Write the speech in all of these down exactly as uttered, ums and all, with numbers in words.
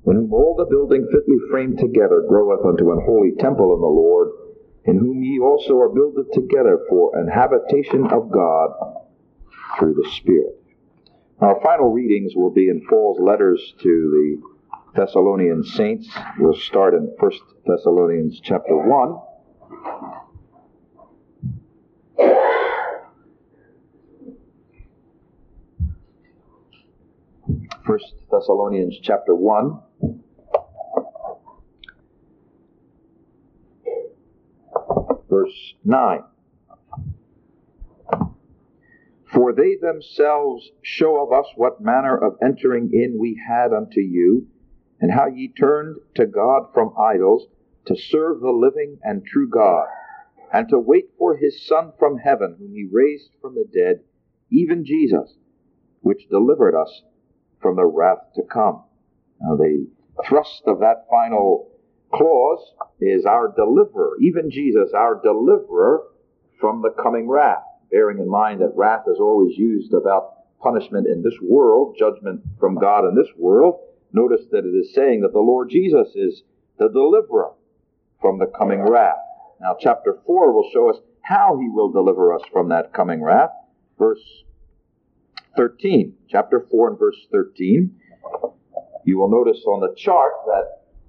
in whom all the building fitly framed together groweth unto an holy temple in the Lord, in whom ye also are builded together for an habitation of God through the Spirit. Our final readings will be in Paul's letters to the Thessalonian saints. We'll start in First Thessalonians chapter one. First Thessalonians chapter one. Verse nine. For they themselves show of us what manner of entering in we had unto you, and how ye turned to God from idols, to serve the living and true God, and to wait for his Son from heaven, whom he raised from the dead, even Jesus, which delivered us from the wrath to come. Now the thrust of that final clause is our deliverer, even Jesus, our deliverer from the coming wrath. Bearing in mind that wrath is always used about punishment in this world, judgment from God in this world. Notice that it is saying that the Lord Jesus is the deliverer from the coming wrath. Now chapter four will show us how he will deliver us from that coming wrath. Verse thirteen, chapter four and verse thirteen. You will notice on the chart that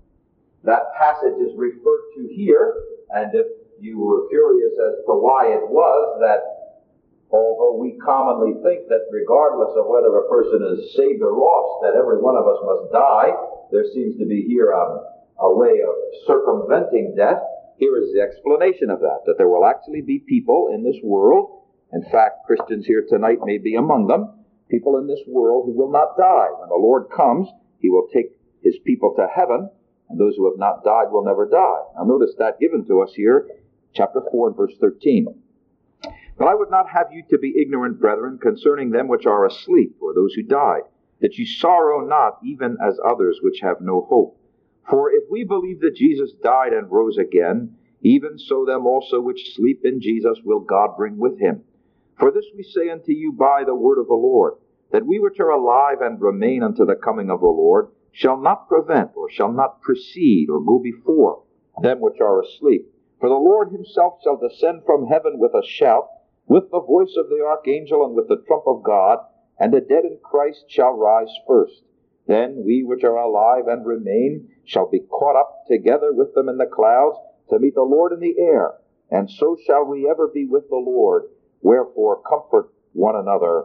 that passage is referred to here, and if you were curious as to why it was that, although we commonly think that regardless of whether a person is saved or lost, that every one of us must die, there seems to be here a, a way of circumventing death. Here is the explanation of that, that there will actually be people in this world, in fact, Christians here tonight may be among them, people in this world who will not die. When the Lord comes, he will take his people to heaven, and those who have not died will never die. Now notice that given to us here, chapter four and verse thirteen. But I would not have you to be ignorant, brethren, concerning them which are asleep, or those who died, that ye sorrow not, even as others which have no hope. For if we believe that Jesus died and rose again, even so them also which sleep in Jesus will God bring with him. For this we say unto you by the word of the Lord, that we which are alive and remain unto the coming of the Lord shall not prevent, or shall not precede, or go before them which are asleep. For the Lord himself shall descend from heaven with a shout, with the voice of the archangel, and with the trump of God, and the dead in Christ shall rise first. Then we which are alive and remain shall be caught up together with them in the clouds, to meet the Lord in the air, and so shall we ever be with the Lord. Wherefore comfort one another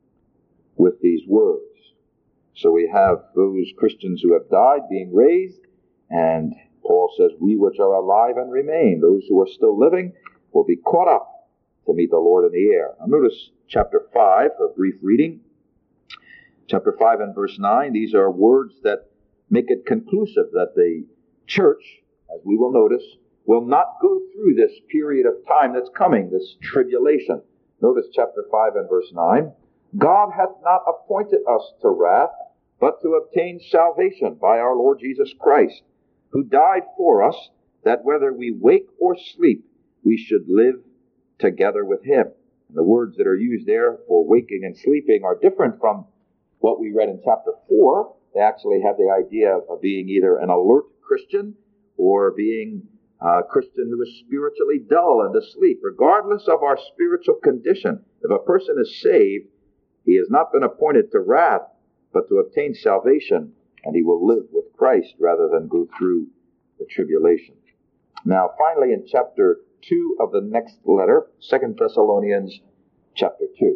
with these words. So we have those Christians who have died being raised, and Paul says, we which are alive and remain, those who are still living, will be caught up to meet the Lord in the air. Now notice chapter five, for a brief reading. Chapter five and verse nine, these are words that make it conclusive that the church, as we will notice, will not go through this period of time that's coming, this tribulation. Notice chapter five and verse nine. God hath not appointed us to wrath, but to obtain salvation by our Lord Jesus Christ, who died for us, that whether we wake or sleep, we should live together with him. And the words that are used there for waking and sleeping are different from what we read in chapter four. They actually have the idea of being either an alert Christian or being a Christian who is spiritually dull and asleep. Regardless of our spiritual condition, if a person is saved, he has not been appointed to wrath, but to obtain salvation, and he will live with Christ rather than go through the tribulation. Now, finally, in chapter two of the next letter, Second Thessalonians chapter two.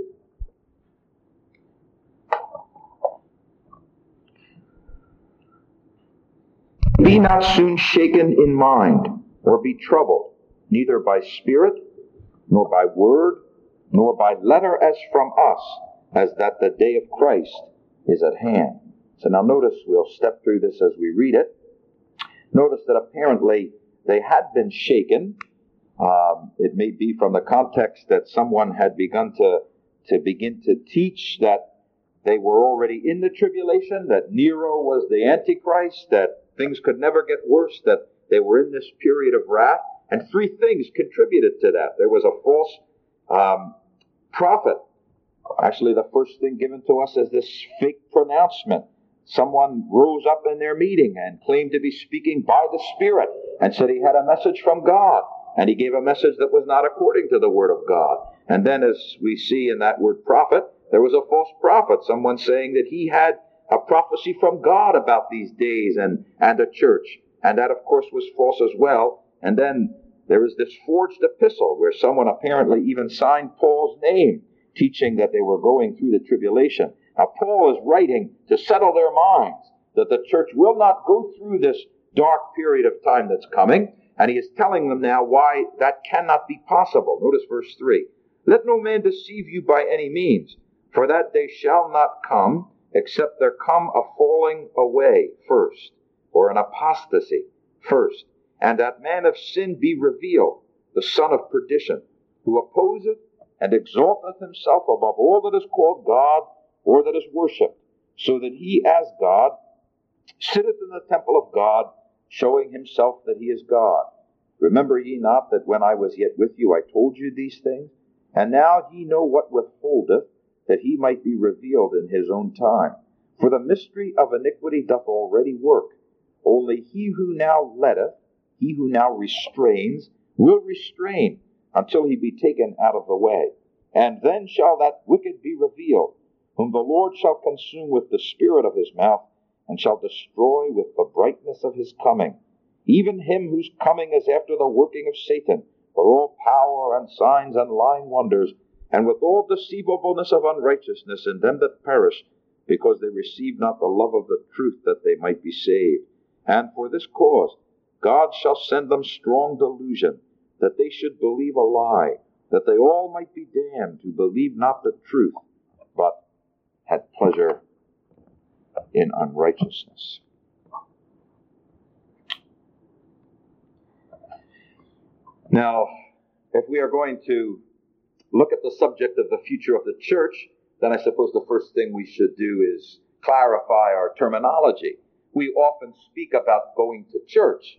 Be not soon shaken in mind, or be troubled, neither by spirit, nor by word, nor by letter as from us, as that the day of Christ is at hand. So now notice, we'll step through this as we read it. Notice that apparently they had been shaken. Um, it may be from the context that someone had begun to, to begin to teach that they were already in the tribulation, that Nero was the Antichrist, that things could never get worse, that they were in this period of wrath. And three things contributed to that. There was a false um, prophet. Actually, the first thing given to us is this fake pronouncement someone rose up in their meeting and claimed to be speaking by the Spirit and said he had a message from God, and he gave a message that was not according to the Word of God. And then, as we see in that word prophet, there was a false prophet, someone saying that he had a prophecy from God about these days and, and a church. And that, of course, was false as well. And then there was this forged epistle where someone apparently even signed Paul's name, teaching that they were going through the tribulation. Now, Paul is writing to settle their minds that the church will not go through this dark period of time that's coming, and he is telling them now why that cannot be possible. Notice verse three. Let no man deceive you by any means, for that day shall not come, except there come a falling away first, or an apostasy first, and that man of sin be revealed, the son of perdition, who opposeth and exalteth himself above all that is called God, or that is worshipped, so that he as God sitteth in the temple of God, showing himself that he is God. Remember ye not that when I was yet with you I told you these things? And now ye know what withholdeth, that he might be revealed in his own time. For the mystery of iniquity doth already work. Only he who now letteth, he who now restrains, will restrain until he be taken out of the way. And then shall that wicked be revealed, whom the Lord shall consume with the spirit of his mouth, and shall destroy with the brightness of his coming. Even him whose coming is after the working of Satan, with all power and signs and lying wonders, and with all deceivableness of unrighteousness in them that perish, because they receive not the love of the truth, that they might be saved. And for this cause God shall send them strong delusion, that they should believe a lie, that they all might be damned who believe not the truth, but had pleasure in unrighteousness. Now, if we are going to look at the subject of the future of the church, then I suppose the first thing we should do is clarify our terminology. We often speak about going to church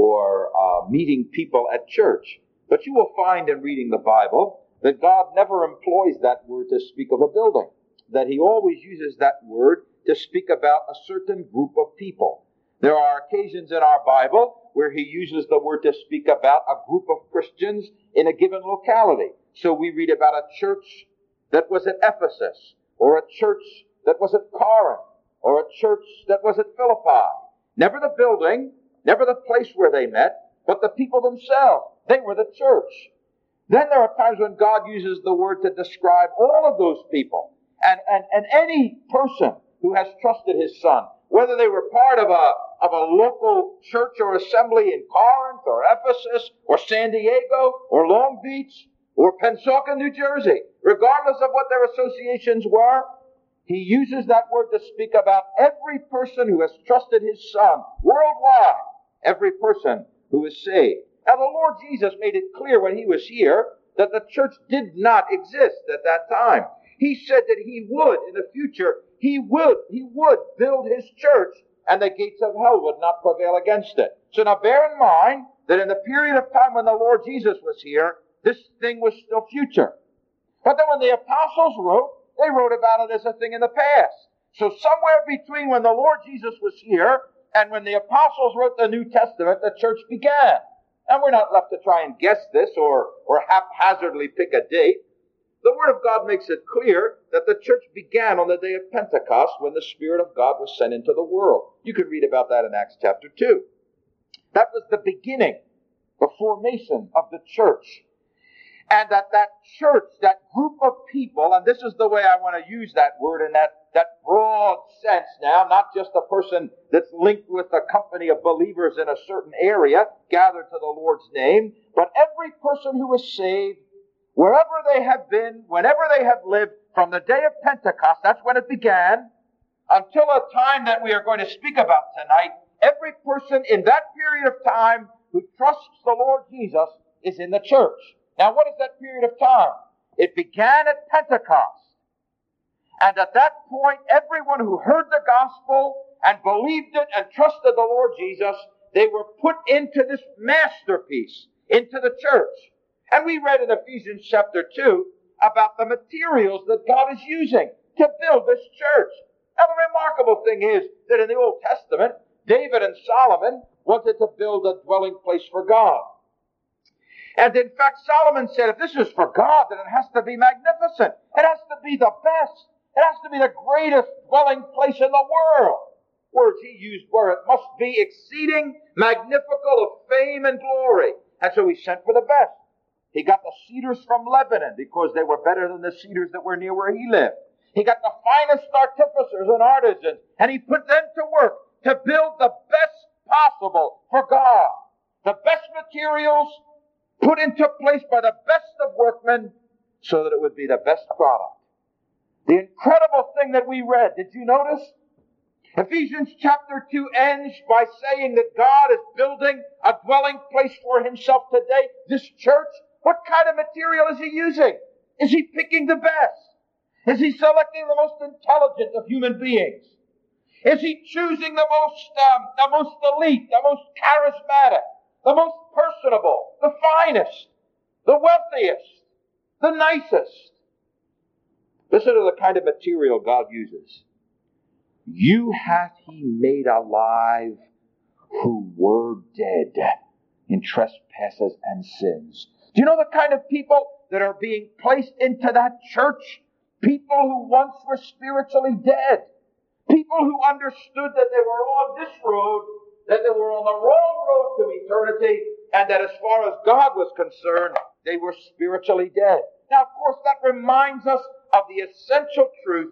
or uh, meeting people at church. But you will find in reading the Bible that God never employs that word to speak of a building, that he always uses that word to speak about a certain group of people. There are occasions in our Bible where he uses the word to speak about a group of Christians in a given locality. So we read about a church that was at Ephesus, or a church that was at Corinth, or a church that was at Philippi. Never the building, never the place where they met, but the people themselves. They were the church. Then there are times when God uses the word to describe all of those people. And, and, and any person who has trusted his Son, whether they were part of a, of a local church or assembly in Corinth or Ephesus or San Diego or Long Beach or Pensacola, New Jersey, regardless of what their associations were, he uses that word to speak about every person who has trusted his Son worldwide, every person who is saved. Now, the Lord Jesus made it clear when he was here that the church did not exist at that time. He said that he would, in the future, he would, he would build his church, and the gates of hell would not prevail against it. So now bear in mind that in the period of time when the Lord Jesus was here, this thing was still future. But then when the apostles wrote, they wrote about it as a thing in the past. So somewhere between when the Lord Jesus was here and when the apostles wrote the New Testament, the church began. And we're not left to try and guess this or, or haphazardly pick a date. The Word of God makes it clear that the church began on the day of Pentecost when the Spirit of God was sent into the world. You can read about that in Acts chapter two. That was the beginning, the formation of the church. And that that church, that group of people, and this is the way I want to use that word in that, that broad sense now, not just a person that's linked with a company of believers in a certain area, gathered to the Lord's name, but every person who is saved, wherever they have been, whenever they have lived, from the day of Pentecost, that's when it began, until a time that we are going to speak about tonight, every person in that period of time who trusts the Lord Jesus is in the church. Now, what is that period of time? It began at Pentecost. And at that point, everyone who heard the gospel and believed it and trusted the Lord Jesus, they were put into this masterpiece, into the church. And we read in Ephesians chapter two about the materials that God is using to build this church. Now the remarkable thing is that in the Old Testament, David and Solomon wanted to build a dwelling place for God. And in fact, Solomon said, if this is for God, then it has to be magnificent. It has to be the best. It has to be the greatest dwelling place in the world. Words he used were, it must be exceeding magnifical of fame and glory. And so he sent for the best. He got the cedars from Lebanon because they were better than the cedars that were near where he lived. He got the finest artificers and artisans, and he put them to work to build the best possible for God. The best materials put into place by the best of workmen so that it would be the best product. The incredible thing that we read, did you notice? Ephesians chapter two ends by saying that God is building a dwelling place for himself today. This church, what kind of material is he using? Is he picking the best? Is he selecting the most intelligent of human beings? Is he choosing the most, um, the most elite, the most charismatic, the most personable, the finest, the wealthiest, the nicest? Listen to the kind of material God uses. You hath he made alive who were dead in trespasses and sins. Do you know the kind of people that are being placed into that church? People who once were spiritually dead. People who understood that they were on this road, that they were on the wrong road to eternity, and that as far as God was concerned, they were spiritually dead. Now, of course, that reminds us of the essential truth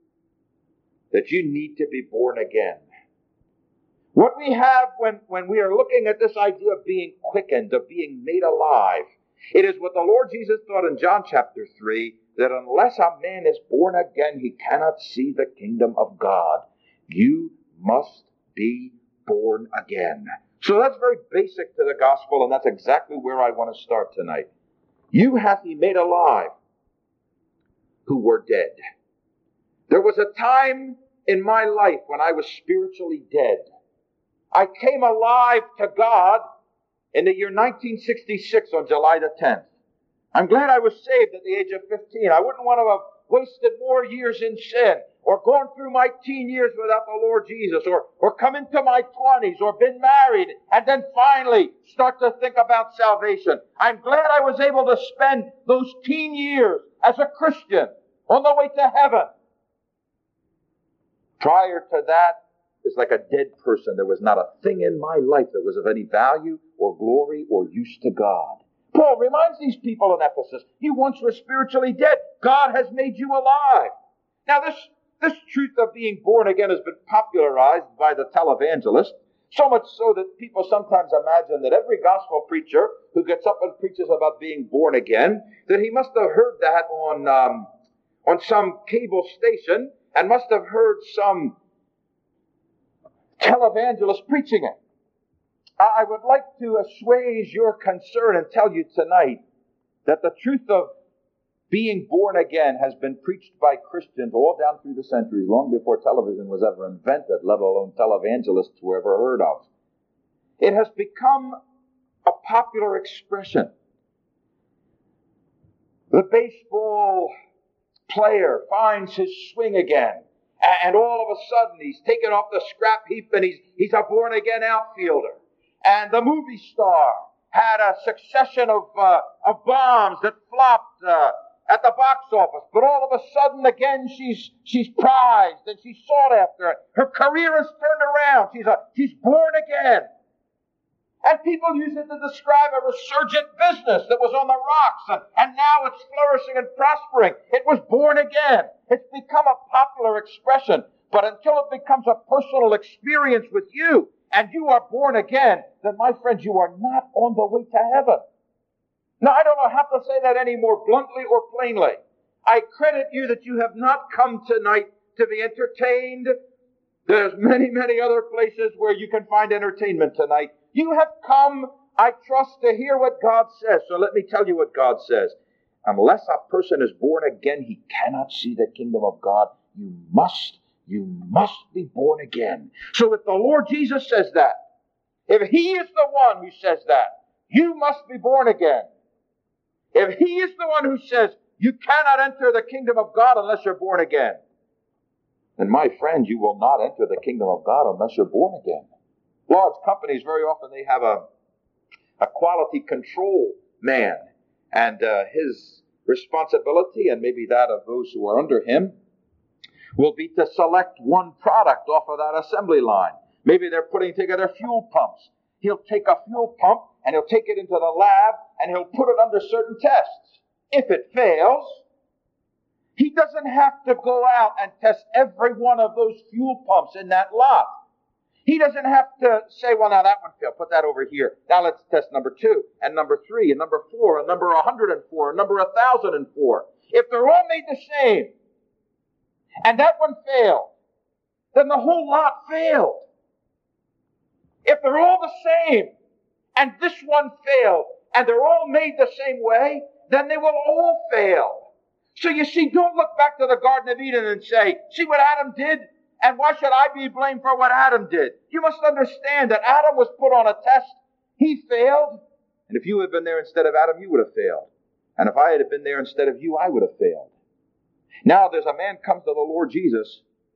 that you need to be born again. What we have when, when we are looking at this idea of being quickened, of being made alive, it is what the Lord Jesus taught in John chapter three, that unless a man is born again, he cannot see the kingdom of God. You must be born again. So that's very basic to the gospel, and that's exactly where I want to start tonight. You hath he made alive who were dead. There was a time in my life when I was spiritually dead. I came alive to God in the year nineteen sixty-six on July the tenth. I'm glad I was saved at the age of fifteen. I wouldn't want to have wasted more years in sin, or gone through my teen years without the Lord Jesus, or, or come into my twenties, or been married, and then finally start to think about salvation. I'm glad I was able to spend those teen years as a Christian on the way to heaven. Prior to that, it's like a dead person. There was not a thing in my life that was of any value or glory or use to God. Paul reminds these people in Ephesus, you once were spiritually dead. God has made you alive. Now this, this truth of being born again has been popularized by the televangelist, so much so that people sometimes imagine that every gospel preacher who gets up and preaches about being born again, that he must have heard that on, um, on some cable station and must have heard some televangelist preaching it. I would like to assuage your concern and tell you tonight that the truth of being born again has been preached by Christians all down through the centuries, long before television was ever invented, let alone televangelists were ever heard of. It has become a popular expression. The baseball player finds his swing again, and all of a sudden he's taken off the scrap heap and he's, he's a born-again outfielder. And the movie star had a succession of uh, of bombs that flopped uh, at the box office. But all of a sudden, again, she's she's prized and she's sought after. Her career has turned around. She's a she's born again. And people use it to describe a resurgent business that was on the rocks, and, and now it's flourishing and prospering. It was born again. It's become a popular expression. But until it becomes a personal experience with you, and you are born again, then my friends, you are not on the way to heaven. Now, I don't know how to say that any more bluntly or plainly. I credit you that you have not come tonight to be entertained. There's many, many other places where you can find entertainment tonight. You have come, I trust, to hear what God says. So let me tell you what God says. Unless a person is born again, he cannot see the kingdom of God. You must You must be born again. So if the Lord Jesus says that, if He is the one who says that, you must be born again. If He is the one who says you cannot enter the kingdom of God unless you're born again, then my friend, you will not enter the kingdom of God unless you're born again. Large companies, very often they have a, a quality control man, and uh, his responsibility, and maybe that of those who are under him, will be to select one product off of that assembly line. Maybe they're putting together fuel pumps. He'll take a fuel pump and he'll take it into the lab and he'll put it under certain tests. If it fails, he doesn't have to go out and test every one of those fuel pumps in that lot. He doesn't have to say, well, now that one failed. Put that over here. Now let's test number two, and number three, and number four, and number one hundred four, and number one thousand four. If they're all made the same, and that one failed, then the whole lot failed. If they're all the same, and this one failed, and they're all made the same way, then they will all fail. So you see, don't look back to the Garden of Eden and say, see what Adam did? And why should I be blamed for what Adam did? You must understand that Adam was put on a test. He failed. And if you had been there instead of Adam, you would have failed. And if I had been there instead of you, I would have failed. Now there's a man comes to the Lord Jesus.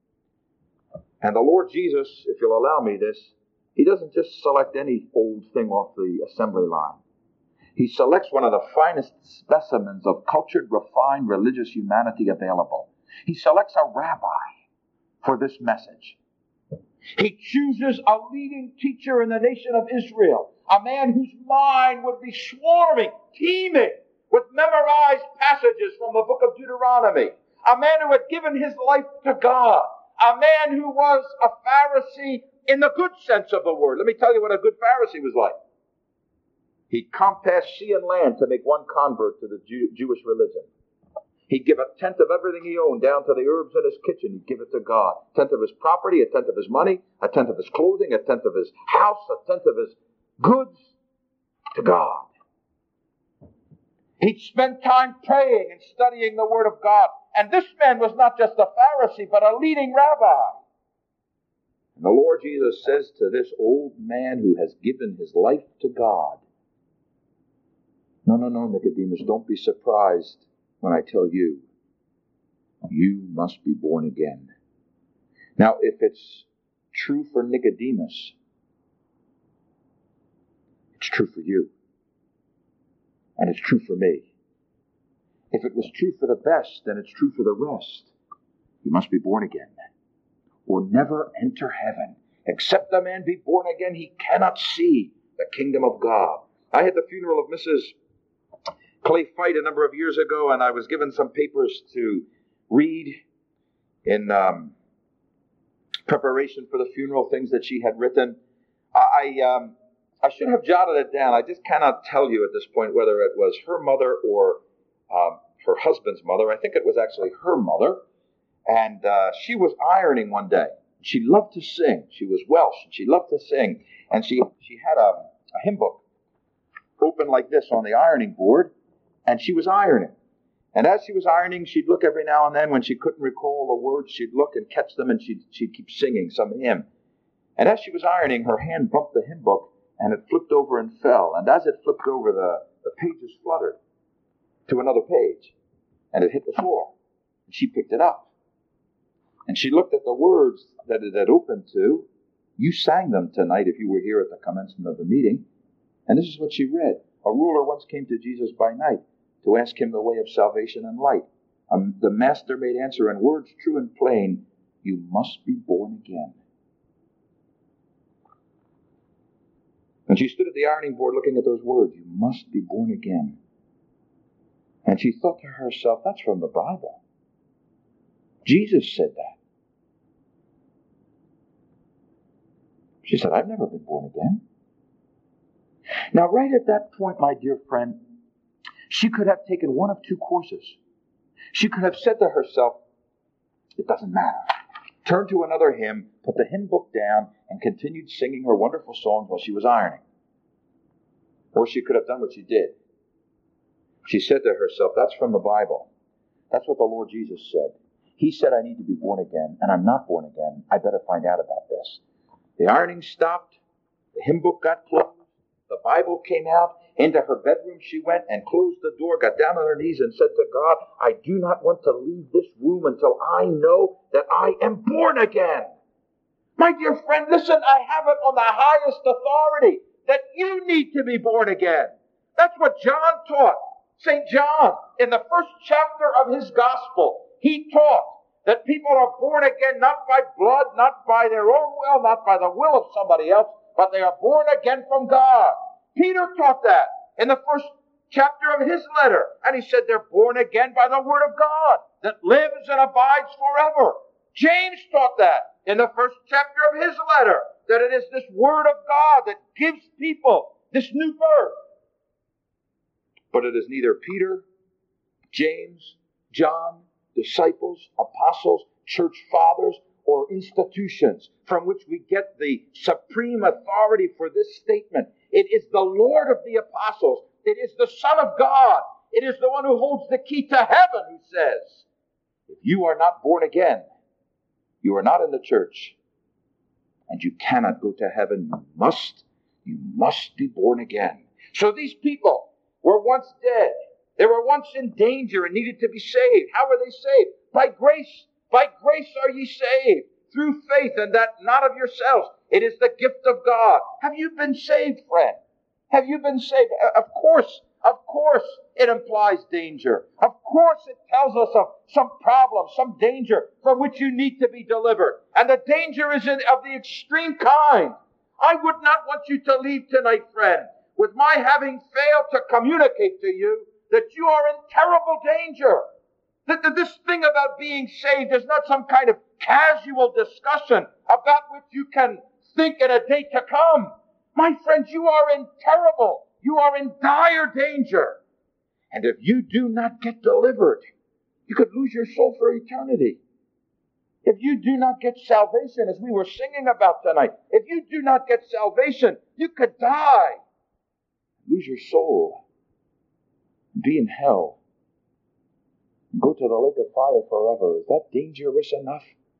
And the Lord Jesus, if you'll allow me this, he doesn't just select any old thing off the assembly line. He selects one of the finest specimens of cultured, refined, religious humanity available. He selects a rabbi for this message. He chooses a leading teacher in the nation of Israel, a man whose mind would be swarming, teeming with memorized passages from the book of Deuteronomy, a man who had given his life to God, a man who was a Pharisee in the good sense of the word. Let me tell you what a good Pharisee was like. He'd compass sea and land to make one convert to the Jew- Jewish religion. He'd give a tenth of everything he owned, down to the herbs in his kitchen. He'd give it to God. A tenth of his property, a tenth of his money, a tenth of his clothing, a tenth of his house, a tenth of his goods to God. He'd spend time praying and studying the Word of God. And this man was not just a Pharisee, but a leading rabbi. And the Lord Jesus says to this old man who has given his life to God, no, no, no, Nicodemus, don't be surprised when I tell you, you must be born again. Now, if it's true for Nicodemus, it's true for you. And it's true for me. If it was true for the best, then it's true for the rest. You must be born again, or never enter heaven. Except a man be born again, he cannot see the kingdom of God. I had the funeral of Missus Clay Fight a number of years ago, and I was given some papers to read in um, preparation for the funeral, things that she had written. I um, I should have jotted it down. I just cannot tell you at this point whether it was her mother or um, her husband's mother. I think it was actually her mother. And uh, she was ironing one day. She loved to sing. She was Welsh, and she loved to sing. And she, she had a, a hymn book open like this on the ironing board, and she was ironing. And as she was ironing, she'd look every now and then. When she couldn't recall the words, she'd look and catch them, and she'd, she'd keep singing some hymn. And as she was ironing, her hand bumped the hymn book, and it flipped over and fell. And as it flipped over, the, the pages fluttered to another page, and it hit the floor. And she picked it up. And she looked at the words that it had opened to. You sang them tonight if you were here at the commencement of the meeting. And this is what she read. A ruler once came to Jesus by night to ask him the way of salvation and light. Um, the master made answer in words true and plain, you must be born again. And she stood at the ironing board looking at those words, you must be born again. And she thought to herself, that's from the Bible. Jesus said that. She said, I've never been born again. Now, right at that point, my dear friend, she could have taken one of two courses. She could have said to herself, it doesn't matter. Turned to another hymn, put the hymn book down, and continued singing her wonderful songs while she was ironing. Or she could have done what she did. She said to herself, that's from the Bible. That's what the Lord Jesus said. He said I need to be born again, and I'm not born again. I better find out about this. The ironing stopped. The hymn book got closed. The Bible came out. Into her bedroom she went and closed the door, got down on her knees and said to God, I do not want to leave this room until I know that I am born again. My dear friend, listen, I have it on the highest authority that you need to be born again. That's what John taught. Saint John, in the first chapter of his gospel, he taught that people are born again not by blood, not by their own will, not by the will of somebody else, but they are born again from God. Peter taught that in the first chapter of his letter. And he said they're born again by the word of God that lives and abides forever. James taught that in the first chapter of his letter, that it is this word of God that gives people this new birth. But it is neither Peter, James, John, disciples, apostles, church fathers, or institutions from which we get the supreme authority for this statement. It is the Lord of the apostles. It is the Son of God. It is the one who holds the key to heaven who says, if you are not born again, you are not in the church, and you cannot go to heaven. You must, you must be born again. So these people were once dead. They were once in danger and needed to be saved. How were they saved? By grace. By grace are ye saved, through faith, and that not of yourselves. It is the gift of God. Have you been saved, friend? Have you been saved? Of course, of course it implies danger. Of course it tells us of some problem, some danger from which you need to be delivered. And the danger is in, of the extreme kind. I would not want you to leave tonight, friend, with my having failed to communicate to you that you are in terrible danger. That this thing about being saved is not some kind of casual discussion about which you can think in a day to come. My friends, you are in terrible, you are in dire danger. And if you do not get delivered, you could lose your soul for eternity. If you do not get salvation, as we were singing about tonight, if you do not get salvation, you could die, lose your soul, be in hell, go to the lake of fire forever. Is that dangerous enough?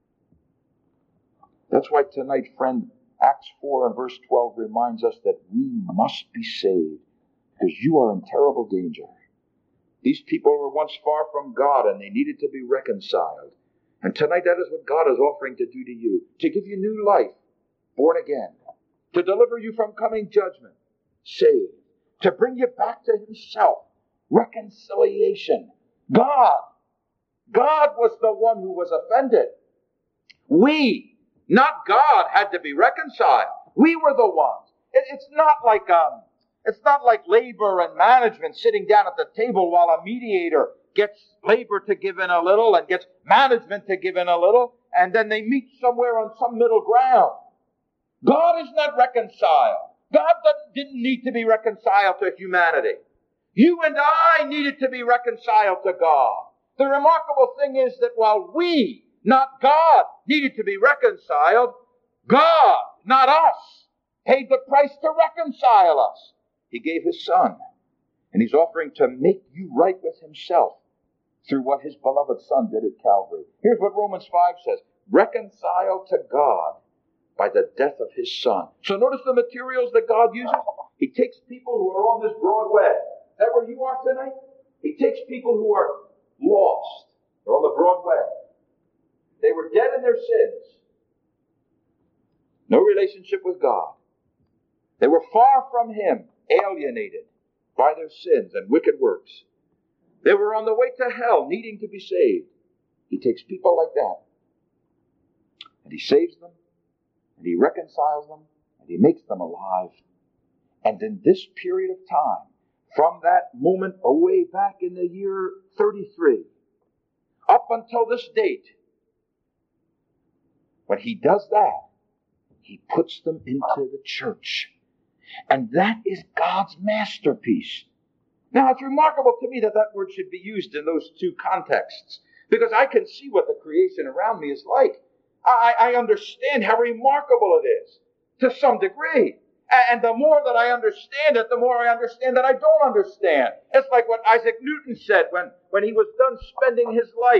That's why tonight, friend, Acts four and verse twelve reminds us that we must be saved because you are in terrible danger. These people were once far from God and they needed to be reconciled. And tonight that is what God is offering to do to you. To give you new life, born again. To deliver you from coming judgment, saved. To bring you back to Himself, reconciliation. God. God was the one who was offended. We, not God, had to be reconciled. We were the ones. It, it's not like um, it's not like labor and management sitting down at the table while a mediator gets labor to give in a little and gets management to give in a little, and then they meet somewhere on some middle ground. God is not reconciled. God didn't need to be reconciled to humanity. You and I needed to be reconciled to God. The remarkable thing is that while we, not God, needed to be reconciled, God, not us, paid the price to reconcile us. He gave His Son, and He's offering to make you right with Himself through what His beloved Son did at Calvary. Here's what Romans five says, reconciled to God by the death of His Son. So notice the materials that God uses. He takes people who are on this broad way. Is that where you are tonight? He takes people who are lost. They're on the broad way. They were dead in their sins. No relationship with God. They were far from Him, alienated by their sins and wicked works. They were on the way to hell, needing to be saved. He takes people like that, and He saves them, and He reconciles them, and He makes them alive. And in this period of time, from that moment away back in the year thirty-three, up until this date, when He does that, He puts them into the church. And that is God's masterpiece. Now, it's remarkable to me that that word should be used in those two contexts, because I can see what the creation around me is like. I, I understand how remarkable it is, to some degree. And the more that I understand it, the more I understand that I don't understand. It's like what Isaac Newton said when, when he was done spending his life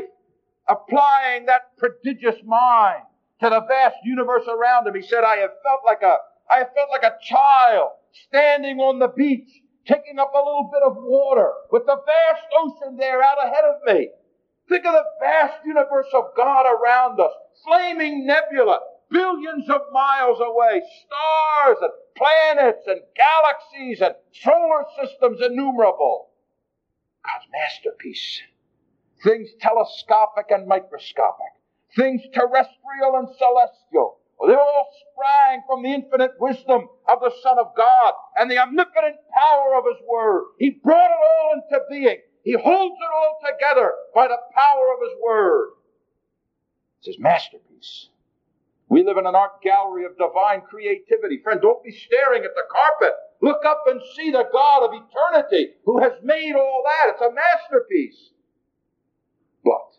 applying that prodigious mind to the vast universe around him. He said, I have felt like a, I have felt like a child standing on the beach, taking up a little bit of water with the vast ocean there out ahead of me. Think of the vast universe of God around us, flaming nebula, billions of miles away, stars and planets and galaxies and solar systems innumerable. God's masterpiece. Things telescopic and microscopic, things terrestrial and celestial. Well, they all sprang from the infinite wisdom of the Son of God and the omnipotent power of His Word. He brought it all into being. He holds it all together by the power of His Word. It's His masterpiece. We live in an art gallery of divine creativity. Friend, don't be staring at the carpet. Look up and see the God of eternity who has made all that. It's a masterpiece. But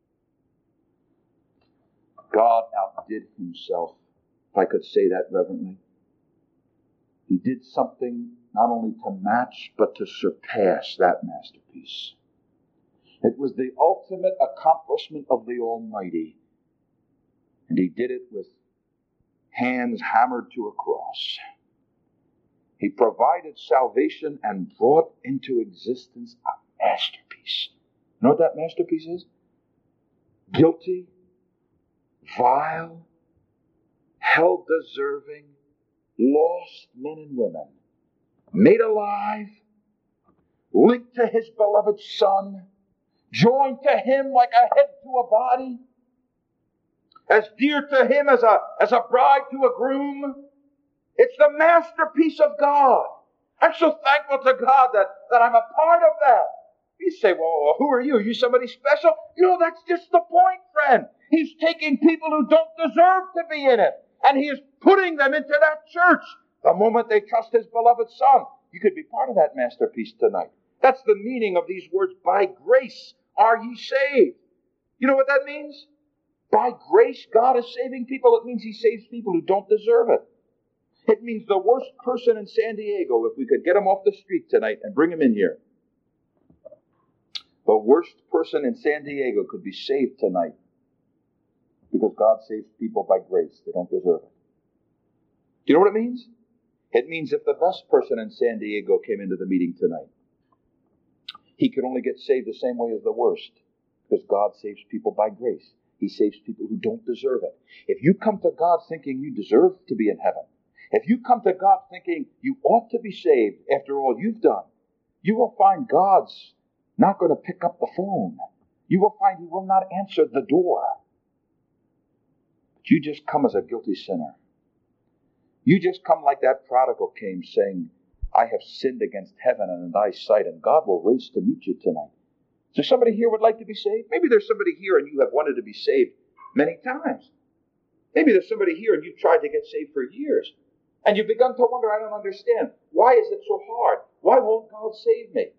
God outdid Himself, if I could say that reverently. He did something not only to match, but to surpass that masterpiece. It was the ultimate accomplishment of the Almighty. And He did it with hands hammered to a cross. He provided salvation and brought into existence a masterpiece. You know what that masterpiece is? Guilty, vile, hell-deserving, lost men and women, made alive, linked to His beloved Son, joined to Him like a head to a body, as dear to Him as a, as a bride to a groom. It's the masterpiece of God. I'm so thankful to God that, that I'm a part of that. You say, well, who are you? Are you somebody special? No, that's just the point, friend. He's taking people who don't deserve to be in it, and He is putting them into that church the moment they trust His beloved Son. You could be part of that masterpiece tonight. That's the meaning of these words, by grace are ye saved. You know what that means? By grace, God is saving people. It means He saves people who don't deserve it. It means the worst person in San Diego, if we could get him off the street tonight and bring him in here, the worst person in San Diego could be saved tonight because God saves people by grace. They don't deserve it. Do you know what it means? It means if the best person in San Diego came into the meeting tonight, he could only get saved the same way as the worst, because God saves people by grace. He saves people who don't deserve it. If you come to God thinking you deserve to be in heaven, if you come to God thinking you ought to be saved after all you've done, you will find God's not going to pick up the phone. You will find He will not answer the door. But you just come as a guilty sinner. You just come like that prodigal came, saying, I have sinned against heaven and in thy sight, and God will race to meet you tonight. Is there somebody here who would like to be saved? Maybe there's somebody here and you have wanted to be saved many times. Maybe there's somebody here and you've tried to get saved for years. And you've begun to wonder, I don't understand. Why is it so hard? Why won't God save me?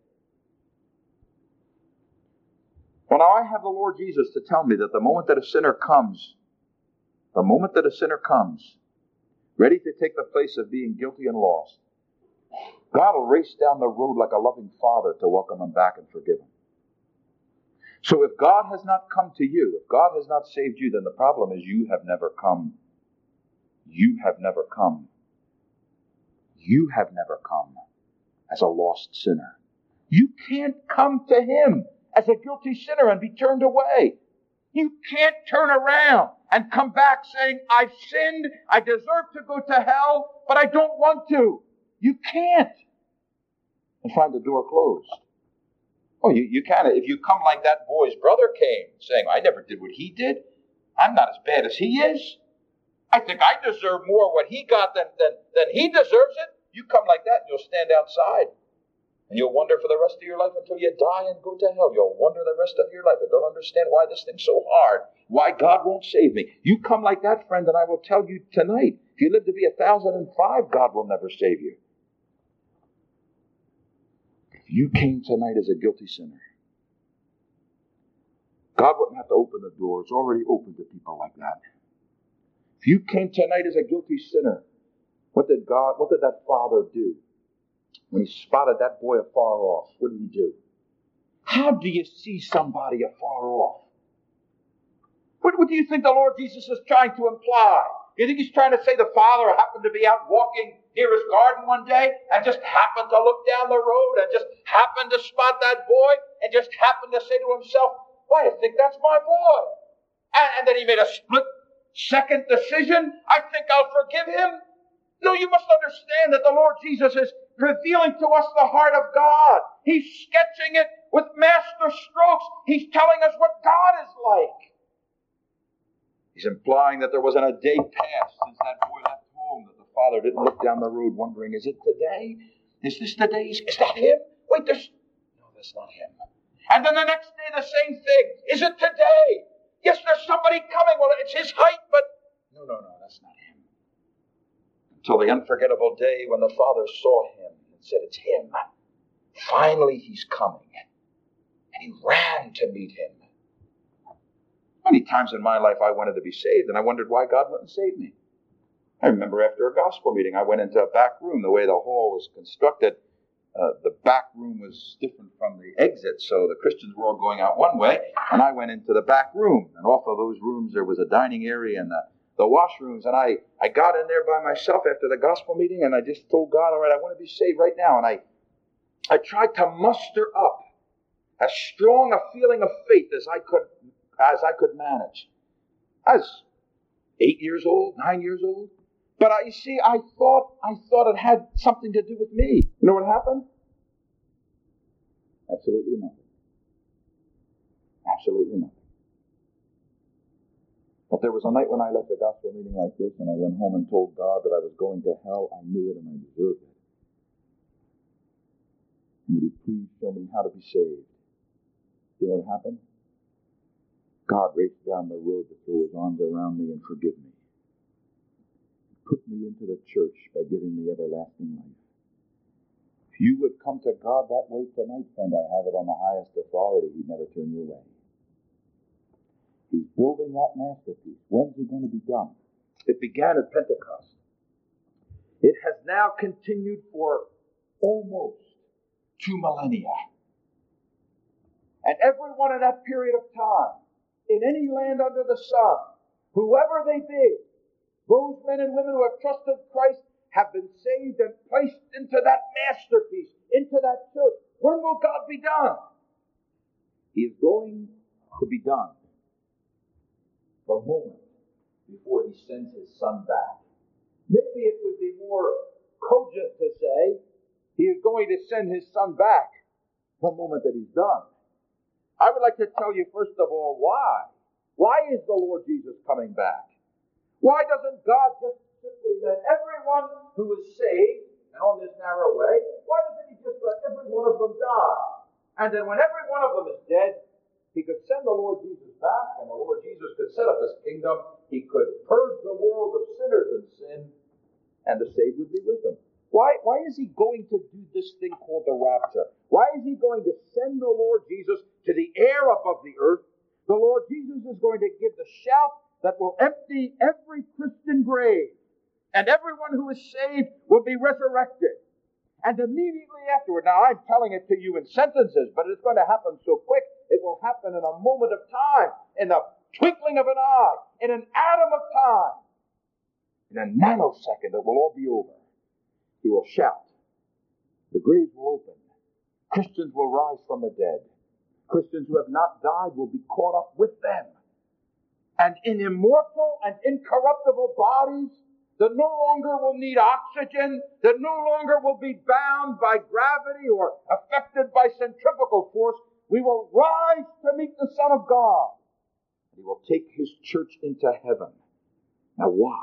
Well, now I have the Lord Jesus to tell me that the moment that a sinner comes, the moment that a sinner comes, ready to take the place of being guilty and lost, God will race down the road like a loving father to welcome him back and forgive him. So if God has not come to you, if God has not saved you, then the problem is you have never come. You have never come. You have never come as a lost sinner. You can't come to Him as a guilty sinner and be turned away. You can't turn around and come back saying, I've sinned, I deserve to go to hell, but I don't want to. You can't. And find the door closed. Oh, you, you kind of, if you come like that boy's brother came, saying, I never did what he did. I'm not as bad as he is. I think I deserve more what he got than, than, than he deserves it. You come like that and you'll stand outside. And you'll wonder for the rest of your life until you die and go to hell. You'll wonder the rest of your life. I don't understand why this thing's so hard. Why God won't save me. You come like that, friend, and I will tell you tonight, if you live to be a thousand and five, God will never save you. If you came tonight as a guilty sinner, God wouldn't have to open the door. It's already open to people like that. If you came tonight as a guilty sinner, what did God, what did that father do? When he spotted that boy afar off, what did he do? How do you see somebody afar off? What, what do you think the Lord Jesus is trying to imply? You think he's trying to say the father happened to be out walking near his garden one day and just happened to look down the road and just happened to spot that boy and just happened to say to himself, why, I think that's my boy. And, and then he made a split second decision. I think I'll forgive him. No, you must understand that the Lord Jesus is revealing to us the heart of God. He's sketching it with master strokes. He's telling us what God is like. He's implying that there wasn't a day passed since that boy left home that the father didn't look down the road wondering, is it today? Is this the day? Is that him? Wait, there's... No, that's not him. And then the next day, the same thing. Is it today? Yes, there's somebody coming. Well, it's his height, but... No, no, no, that's not him. Until the unforgettable day when the father saw him and said, it's him. Finally, he's coming. And he ran to meet him. Many times in my life I wanted to be saved, and I wondered why God wouldn't save me. I remember after a gospel meeting, I went into a back room. The way the hall was constructed, uh, the back room was different from the exit, so the Christians were all going out one way, and I went into the back room. And off of those rooms, there was a dining area and the, the washrooms, and I, I got in there by myself after the gospel meeting, and I just told God, all right, I want to be saved right now. And I, I tried to muster up as strong a feeling of faith as I could as I could manage. I was eight years old, nine years old. But I, you see, I thought, I thought it had something to do with me. You know what happened? Absolutely nothing. Absolutely nothing. But there was a night when I left a gospel meeting like this, and I went home and told God that I was going to hell. I knew it and I deserved it. And would He please show me how to be saved? You know what happened? God raced down the road to throw His arms around me and forgive me. He put me into the church by giving me everlasting life. If you would come to God that way tonight, friend, I have it on the highest authority. He'd never turn you away. He's building that masterpiece. When's it going to be done? It began at Pentecost. It has now continued for almost two millennia. And everyone in that period of time, in any land under the sun, whoever they be, those men and women who have trusted Christ have been saved and placed into that masterpiece, into that church. When will God be done? He is going to be done the moment before He sends His Son back. Maybe it would be more cogent to say He is going to send His Son back the moment that He's done. I would like to tell you, first of all, why. Why is the Lord Jesus coming back? Why doesn't God just simply let everyone who is saved, and on this narrow way, why doesn't He just let every one of them die? And then when every one of them is dead, He could send the Lord Jesus back, and the Lord Jesus could set up His kingdom. He could purge the world of sinners and sin, and the saved would be with Him. Why, why is He going to do this thing called the rapture? Why is He going to send the Lord Jesus to the air above the earth? The Lord Jesus is going to give the shout that will empty every Christian grave. And everyone who is saved will be resurrected. And immediately afterward, now I'm telling it to you in sentences, but it's going to happen so quick, it will happen in a moment of time, in the twinkling of an eye, in an atom of time. In a nanosecond, it will all be over. He will shout. The graves will open. Christians will rise from the dead. Christians who have not died will be caught up with them. And in immortal and incorruptible bodies that no longer will need oxygen, that no longer will be bound by gravity or affected by centrifugal force, we will rise to meet the Son of God. He will take His church into heaven. Now why?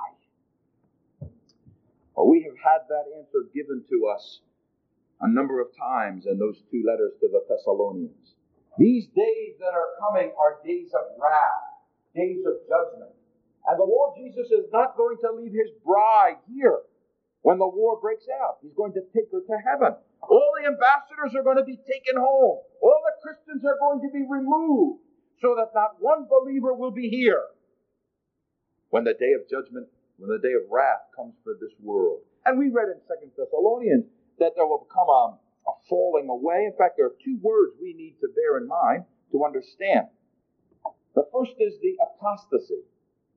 Well, we have had that answer given to us a number of times in those two letters to the Thessalonians. These days that are coming are days of wrath, days of judgment. And the Lord Jesus is not going to leave His bride here when the war breaks out. He's going to take her to heaven. All the ambassadors are going to be taken home. All the Christians are going to be removed so that not one believer will be here when the day of judgment, when the day of wrath comes for this world. And we read in Second Thessalonians that there will come a, a falling away. In fact, there are two words we need to bear in mind to understand. The first is the apostasy.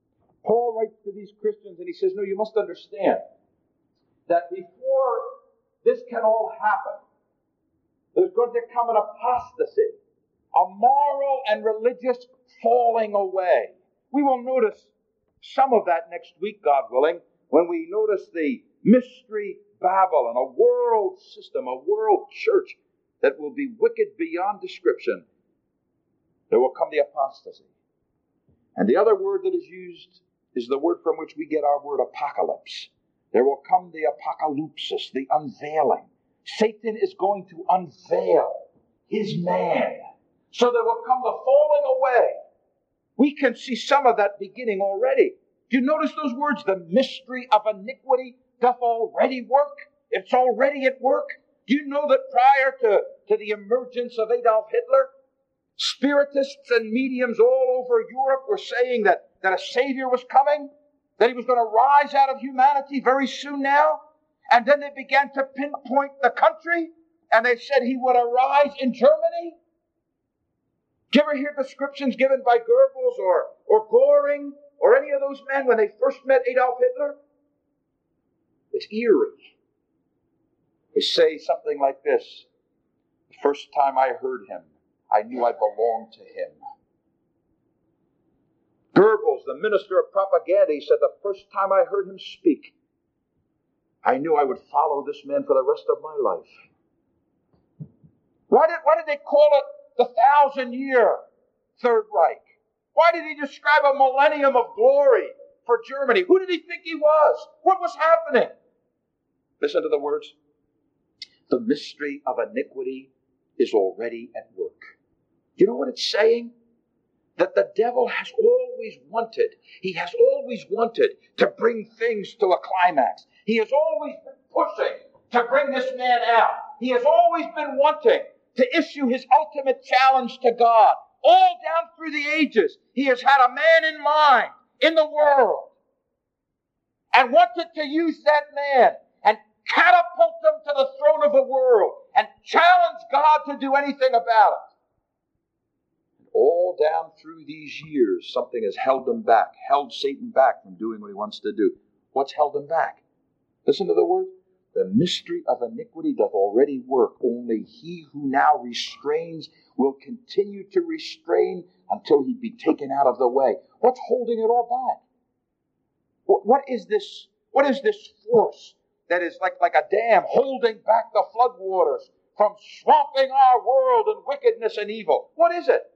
Paul writes to these Christians and he says, no, you must understand that before this can all happen, there's going to come an apostasy, a moral and religious falling away. We will notice some of that next week, God willing, when we notice the mystery Babylon, a world system, a world church that will be wicked beyond description. There will come the apostasy. And the other word that is used is the word from which we get our word apocalypse. There will come the apocalypsis, the unveiling. Satan is going to unveil his man. So there will come the falling away. We can see some of that beginning already. Do you notice those words? The mystery of iniquity doth already work. It's already at work. Do you know that prior to, to the emergence of Adolf Hitler, spiritists and mediums all over Europe were saying that, that a Savior was coming, that he was going to rise out of humanity very soon now? And then they began to pinpoint the country, and they said he would arise in Germany. Did you ever hear descriptions given by Goebbels or, or Göring or any of those men when they first met Adolf Hitler? It's eerie. They say something like this: the first time I heard him, I knew I belonged to him. Goebbels, the minister of propaganda, he said, the first time I heard him speak, I knew I would follow this man for the rest of my life. Why did, why did they call it the thousand-year Third Reich? Why did he describe a millennium of glory for Germany? Who did he think he was? What was happening? Listen to the words. The mystery of iniquity is already at work. Do you know what it's saying? That the devil has always wanted, he has always wanted to bring things to a climax. He has always been pushing to bring this man out. He has always been wanting to issue his ultimate challenge to God. All down through the ages, he has had a man in mind in the world and wanted to use that man and catapult him to the throne of the world and challenge God to do anything about it. All down through these years, something has held him back, held Satan back from doing what he wants to do. What's held him back? Listen to the word. The mystery of iniquity doth already work. Only he who now restrains will continue to restrain until he be taken out of the way. What's holding it all back? What, what is this? What is this force that is like, like a dam holding back the floodwaters from swamping our world in wickedness and evil? What is it?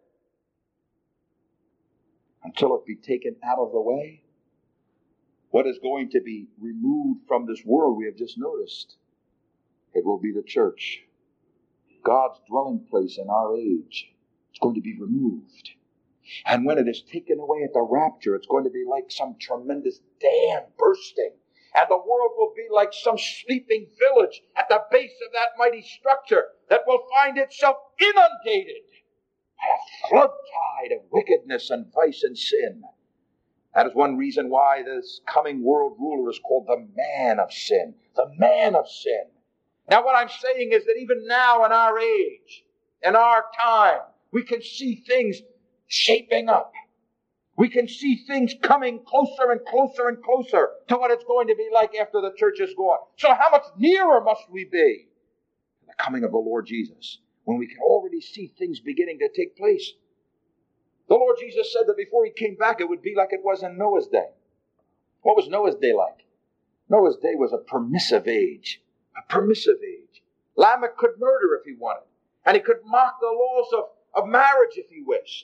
Until it be taken out of the way. What is going to be removed from this world we have just noticed? It will be the church. God's dwelling place in our age. It's going to be removed. And when it is taken away at the rapture, it's going to be like some tremendous dam bursting. And the world will be like some sleeping village at the base of that mighty structure that will find itself inundated by a flood tide of wickedness and vice and sin. That is one reason why this coming world ruler is called the man of sin. The man of sin. Now what I'm saying is that even now in our age, in our time, we can see things shaping up. We can see things coming closer and closer and closer to what it's going to be like after the church is gone. So how much nearer must we be to the coming of the Lord Jesus, when we can already see things beginning to take place? The Lord Jesus said that before he came back, it would be like it was in Noah's day. What was Noah's day like? Noah's day was a permissive age. A permissive age. Lamech could murder if he wanted. And he could mock the laws of, of marriage if he wished.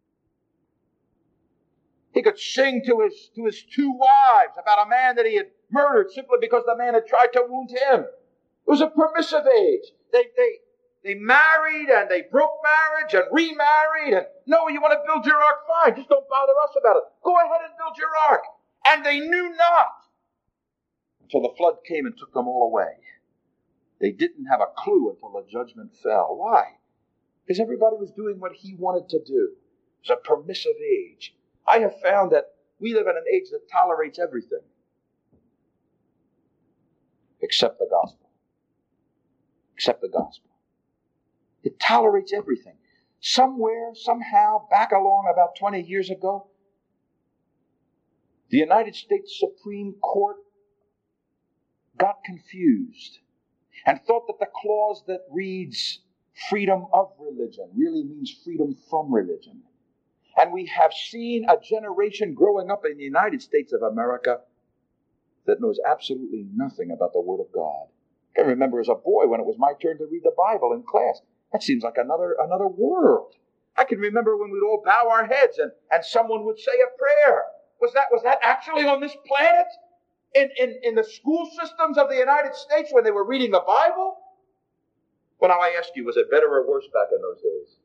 He could sing to his, to his two wives about a man that he had murdered simply because the man had tried to wound him. It was a permissive age. They, they, They married and they broke marriage and remarried. And no, you want to build your ark? Fine. Just don't bother us about it. Go ahead and build your ark. And they knew not until the flood came and took them all away. They didn't have a clue until the judgment fell. Why? Because everybody was doing what he wanted to do. It was a permissive age. I have found that we live in an age that tolerates everything except the gospel. Except the gospel. It tolerates everything. Somewhere, somehow, back along about twenty years ago, The United States Supreme Court got confused and thought that the clause that reads freedom of religion really means freedom from religion. And we have seen a generation growing up in the United States of America that knows absolutely nothing about the Word of God. I can remember as a boy when it was my turn to read the Bible in class. That seems like another, another world. I can remember when we'd all bow our heads and, and someone would say a prayer. Was that, was that actually on this planet? In, in, in the school systems of the United States when they were reading the Bible? Well, now I ask you, was it better or worse back in those days?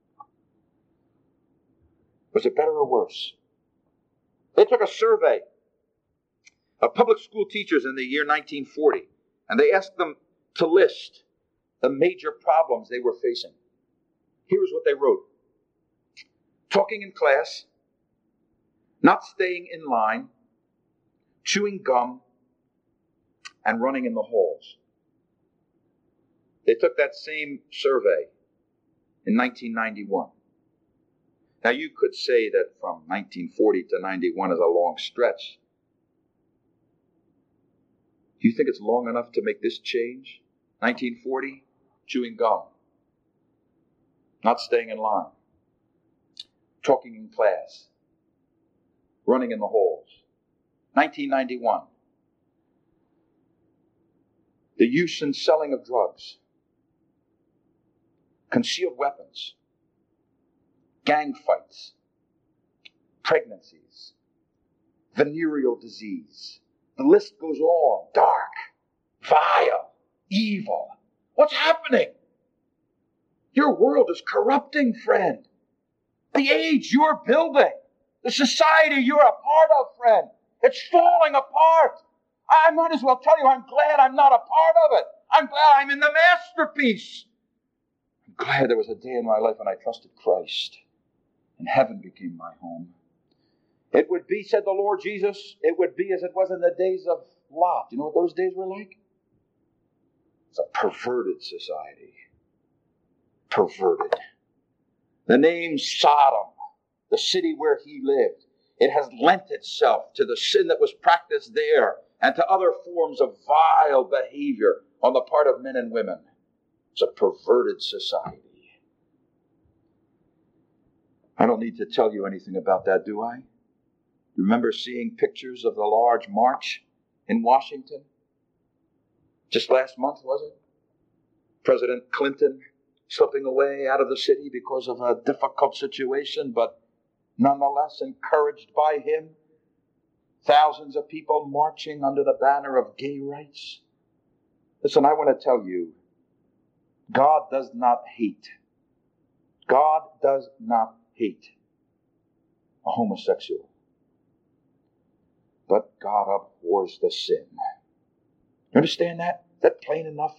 Was it better or worse? They took a survey of public school teachers in the year nineteen forty, and they asked them to list the major problems they were facing. Here's what they wrote. Talking in class, not staying in line, chewing gum, and running in the halls. They took that same survey in nineteen ninety-one. Now you could say that from nineteen forty to ninety-one is a long stretch. Do you think it's long enough to make this change? nineteen forty, chewing gum, not staying in line, talking in class, running in the halls. nineteen ninety-one, the use and selling of drugs, concealed weapons, gang fights, pregnancies, venereal disease. The list goes on. Dark, vile, evil. What's happening? Your world is corrupting, friend. The age you're building, the society you're a part of, friend, it's falling apart. I might as well tell you I'm glad I'm not a part of it. I'm glad I'm in the masterpiece. I'm glad there was a day in my life when I trusted Christ and heaven became my home. It would be, said the Lord Jesus, it would be as it was in the days of Lot. You know what those days were like? It's a perverted society. Perverted. The name Sodom, the city where he lived, it has lent itself to the sin that was practiced there and to other forms of vile behavior on the part of men and women. It's a perverted society. I don't need to tell you anything about that, do I? Remember seeing pictures of the large march in Washington? Just last month, was it? President Clinton slipping away out of the city because of a difficult situation, but nonetheless encouraged by him. Thousands of people marching under the banner of gay rights. Listen, I want to tell you, God does not hate. God does not hate a homosexual. But God abhors the sin. You understand that? Is that plain enough?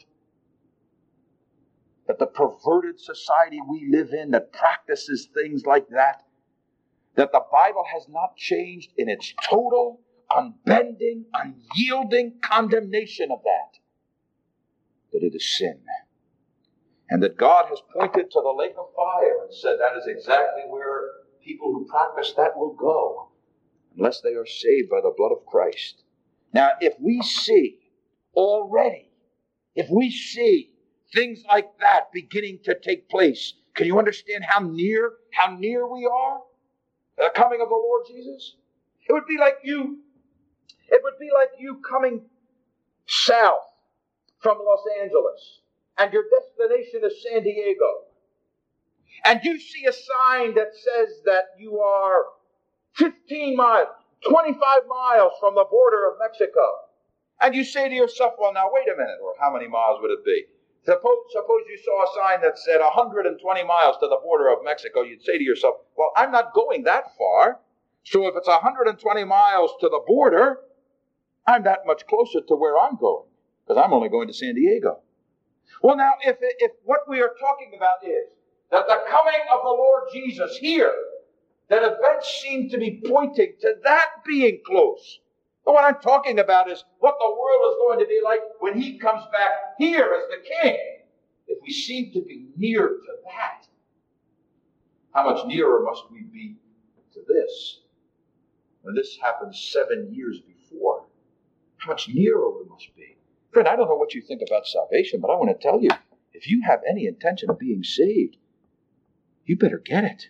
That the perverted society we live in that practices things like that, that the Bible has not changed in its total, unbending, unyielding condemnation of that. That it is sin. And that God has pointed to the lake of fire and said that is exactly where people who practice that will go, unless they are saved by the blood of Christ. Now, if we see already, if we see things like that beginning to take place, can you understand how near, how near we are? The coming of the Lord Jesus? It would be like you, it would be like you coming south from Los Angeles, and your destination is San Diego. And you see a sign that says that you are fifteen miles, twenty-five miles from the border of Mexico. And you say to yourself, well, now wait a minute, or how many miles would it be? Suppose, suppose you saw a sign that said one hundred twenty miles to the border of Mexico. You'd say to yourself, well, I'm not going that far. So if it's one hundred twenty miles to the border, I'm that much closer to where I'm going, because I'm only going to San Diego. Well, now, if, if what we are talking about is that the coming of the Lord Jesus here, that events seem to be pointing to that being close. But what I'm talking about is what the world is going to be like when he comes back here as the king. If we seem to be near to that, how much nearer must we be to this when this happened seven years before. How much nearer we must be. Friend, I don't know what you think about salvation, but I want to tell you, if you have any intention of being saved, you better get it.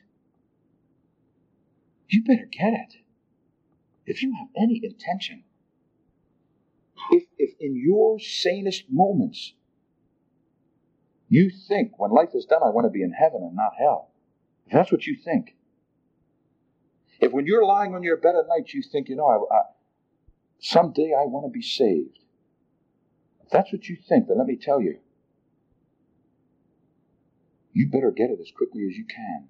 You better get it. If you have any intention, if, if in your sanest moments you think when life is done, I want to be in heaven and not hell, if that's what you think, if when you're lying on your bed at night you think, you know, I, I, someday I want to be saved, if that's what you think, then let me tell you, you better get it as quickly as you can.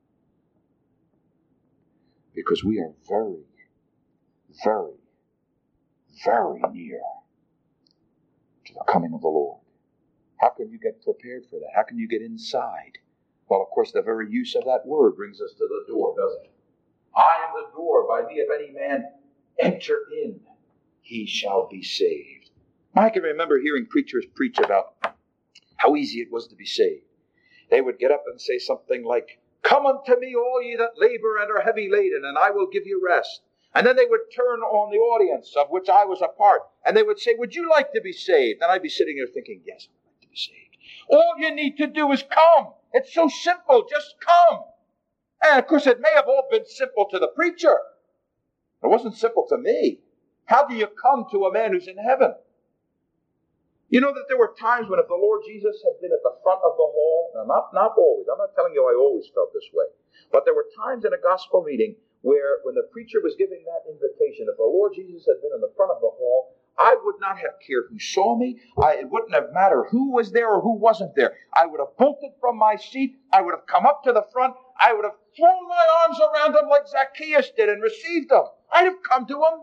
Because we are very, very, very near to the coming of the Lord. How can you get prepared for that? How can you get inside? Well, of course, the very use of that word brings us to the door, doesn't it? I am the door. By me, if any man enter in, he shall be saved. I can remember hearing preachers preach about how easy it was to be saved. They would get up and say something like, "Come unto me, all ye that labor and are heavy laden, and I will give you rest." And then they would turn on the audience, of which I was a part, and they would say, "Would you like to be saved?" And I'd be sitting there thinking, yes, I'd like to be saved. All you need to do is come. It's so simple. Just come. And of course, it may have all been simple to the preacher. It wasn't simple to me. How do you come to a man who's in heaven? You know that there were times when if the Lord Jesus had been at the front of the hall, now not, not always, I'm not telling you I always felt this way, but there were times in a gospel meeting where when the preacher was giving that invitation, if the Lord Jesus had been in the front of the hall, I would not have cared who saw me. I, it wouldn't have mattered who was there or who wasn't there. I would have bolted from my seat. I would have come up to the front. I would have thrown my arms around him like Zacchaeus did and received him. I'd have come to him.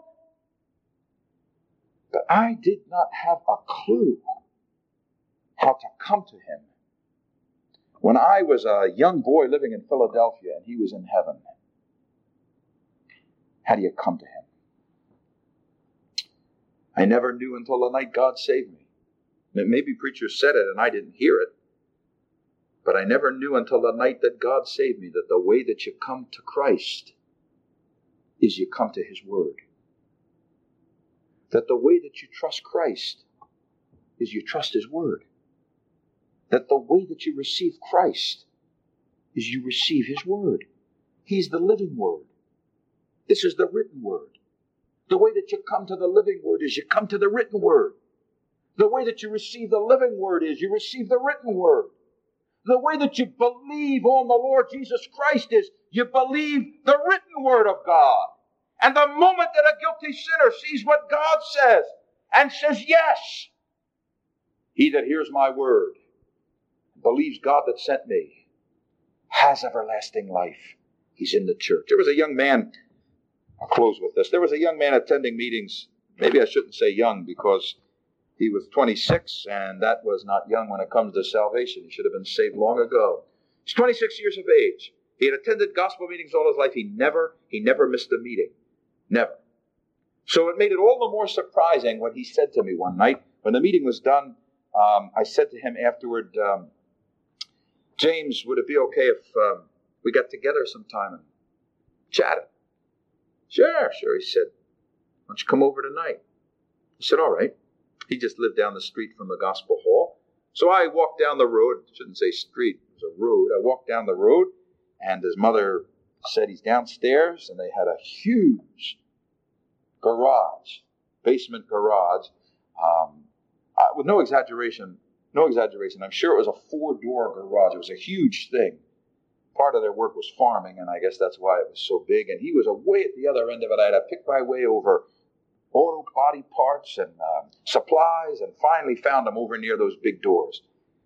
But I did not have a clue how to come to him. When I was a young boy living in Philadelphia and he was in heaven, how do you come to him? I never knew until the night God saved me. Maybe preachers said it and I didn't hear it, but I never knew until the night that God saved me that the way that you come to Christ is you come to His Word. That the way that you trust Christ is you trust His Word. That the way that you receive Christ is you receive His Word. He's the living Word. This is the written Word. The way that you come to the living Word is you come to the written Word. The way that you receive the living Word is you receive the written Word. The way that you believe on the Lord Jesus Christ is you believe the written Word of God. And the moment that a guilty sinner sees what God says and says, yes, he that hears my word, believes God that sent me, has everlasting life. He's in the church. There was a young man, I'll close with this. There was a young man attending meetings. Maybe I shouldn't say young because he was twenty-six, and that was not young when it comes to salvation. He should have been saved long ago. He's twenty-six years of age. He had attended gospel meetings all his life. He never, he never missed a meeting. Never. So it made it all the more surprising when he said to me one night, when the meeting was done, um, I said to him afterward, um, James, would it be okay if um, we got together sometime and chatted? Sure, sure, he said. Why don't you come over tonight? I said, all right. He just lived down the street from the gospel hall. So I walked down the road. I shouldn't say street, it was a road. I walked down the road, and his mother said he's downstairs, and they had a huge garage, basement garage, um, uh, with no exaggeration, no exaggeration. I'm sure it was a four-door garage. It was a huge thing. Part of their work was farming, and I guess that's why it was so big. And he was away at the other end of it. I had to pick my way over auto body parts and uh, supplies, and finally found him over near those big doors.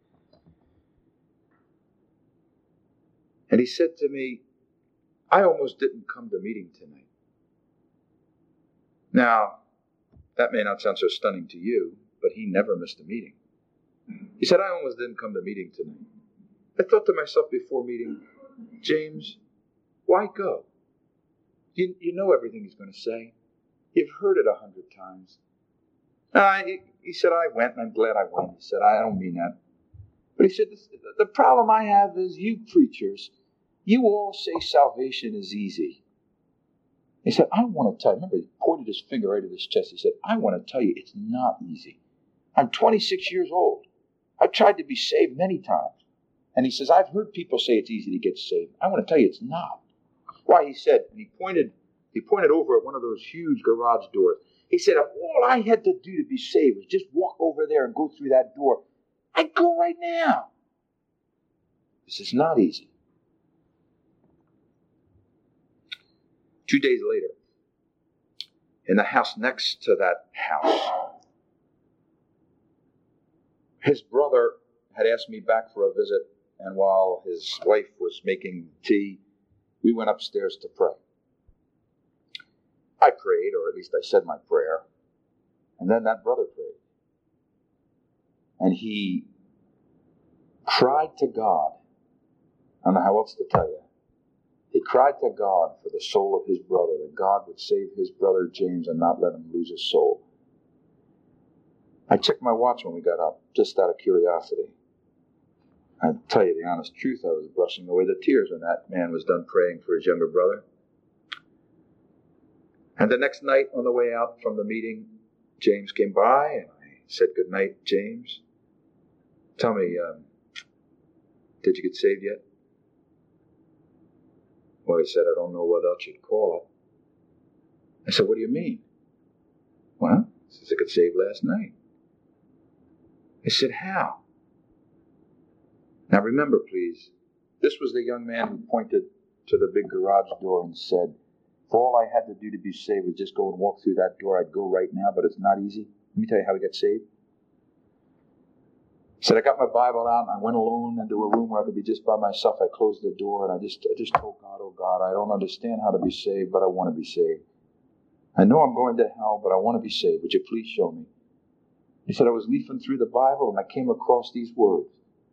And he said to me, I almost didn't come to meeting tonight. Now, that may not sound so stunning to you, but he never missed a meeting. He said, I almost didn't come to meeting tonight. I thought to myself before meeting, James, why go? You, you know everything he's going to say. You've heard it a hundred times. Uh, he, he said, I went, and I'm glad I went. He said, I don't mean that. But he said, the problem I have is you preachers, you all say salvation is easy. He said, I want to tell you. Remember, he pointed his finger right at his chest. He said, I want to tell you, it's not easy. I'm twenty-six years old. I've tried to be saved many times. And he says, I've heard people say it's easy to get saved. I want to tell you, it's not. Why, he said, and he pointed, he pointed over at one of those huge garage doors. He said, if all I had to do to be saved was just walk over there and go through that door, I'd go right now. This is not easy. Two days later, in the house next to that house, his brother had asked me back for a visit, and while his wife was making tea, we went upstairs to pray. I prayed, or at least I said my prayer, and then that brother prayed. And he cried to God. I don't know how else to tell you. He cried to God for the soul of his brother, that God would save his brother James and not let him lose his soul. I checked my watch when we got up, just out of curiosity. I tell you the honest truth, I was brushing away the tears when that man was done praying for his younger brother. And the next night on the way out from the meeting, James came by and I said, good night, James. Tell me, um, did you get saved yet? Well, he said, I don't know what else you'd call it. I said, what do you mean? Well, he says, I got saved last night. I said, how? Now remember, please, this was the young man who pointed to the big garage door and said, if all I had to do to be saved was just go and walk through that door, I'd go right now, but it's not easy. Let me tell you how he got saved. He said, I got my Bible out and I went alone into a room where I could be just by myself. I closed the door and I just I just told God, oh God, I don't understand how to be saved, but I want to be saved. I know I'm going to hell, but I want to be saved. Would you please show me? He said, I was leafing through the Bible and I came across these words.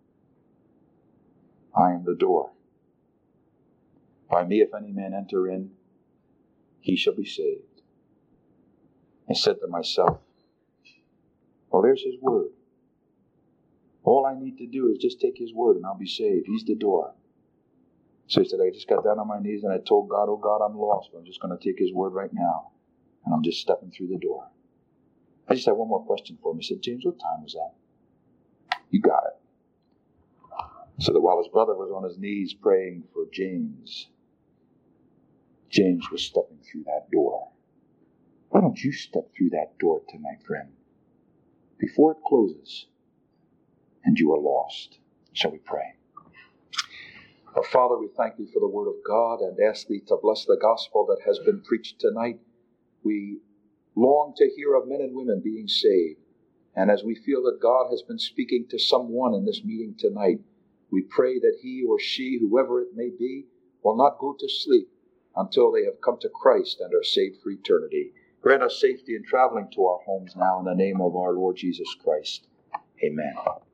I am the door. By me, if any man enter in, he shall be saved. I said to myself, well, there's his word. All I need to do is just take his word and I'll be saved. He's the door. So he said, I just got down on my knees and I told God, oh God, I'm lost, but I'm just going to take his word right now. And I'm just stepping through the door. I just had one more question for him. He said, James, what time was that? You got it. So that while his brother was on his knees praying for James, James was stepping through that door. Why don't you step through that door tonight, friend, before it closes and you are lost? Shall we pray? Our Father, we thank Thee for the Word of God and ask Thee to bless the gospel that has been preached tonight. We long to hear of men and women being saved. And as we feel that God has been speaking to someone in this meeting tonight, we pray that he or she, whoever it may be, will not go to sleep until they have come to Christ and are saved for eternity. Grant us safety in traveling to our homes now in the name of our Lord Jesus Christ. Amen.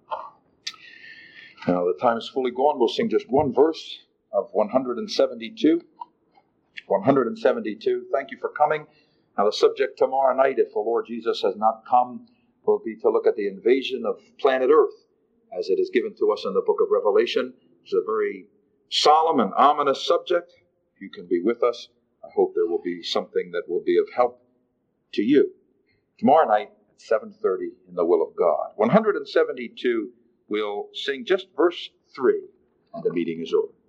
Now the time is fully gone. We'll sing just one verse of one seventy-two. one seventy-two. Thank you for coming. Now the subject tomorrow night, if the Lord Jesus has not come, will be to look at the invasion of planet Earth as it is given to us in the book of Revelation. It's a very solemn and ominous subject. If you can be with us, I hope there will be something that will be of help to you. Tomorrow night at seven thirty in the will of God. one seventy-two, we'll sing just verse three, and the meeting is over.